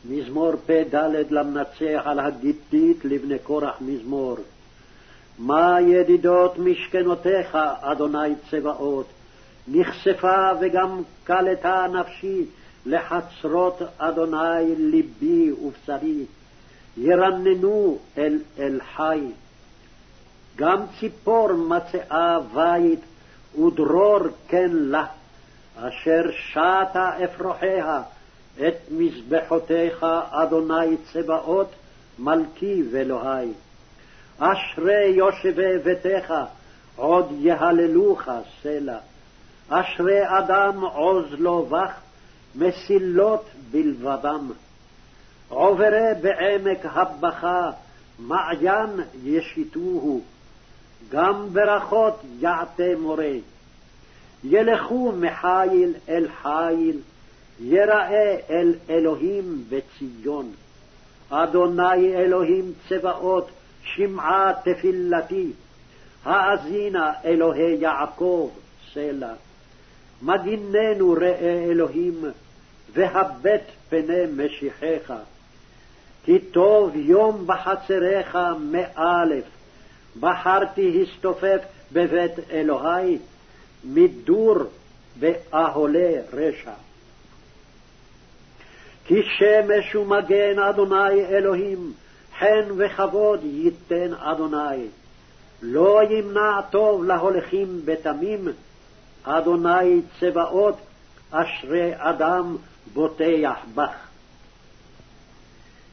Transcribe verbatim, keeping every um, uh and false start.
מזמור פ"ד למנצח על הגיתית לבני קורח מזמור. מה ידידות משכנותיך, אדוני צבאות, נכספה וגם קלטה נפשי לחצרות אדוני ליבי ובשרי, ירננו אל אל חי. גם ציפור מצאה בית ודרור כן לה, אשר שתה אפרוחיה את מזבחותיך, אדוני צבאות, מלכי ואלוהי. אשרי יושבי ביתך, עוד יהללוך סלה. אשרי אדם עוז לו בך, מסילות בלבדם. עוברי בעמק הבכה, מעיין ישיתוהו, גם ברכות יעטה מורה. ילכו מחיל אל חיל, יראה אל אלוהים בציון. אדוני אלוהים צבאות, שמעה תפילתי, האזינה אלוהי יעקב סלה. מגיננו ראה אלוהים, והבט פני משיחך. כי טוב יום בחצריך מאלף, בחרתי הסתופף בבית אלוהי, מדור באהולי רשע. כי שמש ומגן אדוני אלוהים, חן וכבוד ייתן אדוני. לא ימנע טוב להולכים בתמים, אדוני צבאות, אשרי אדם בוטח בך.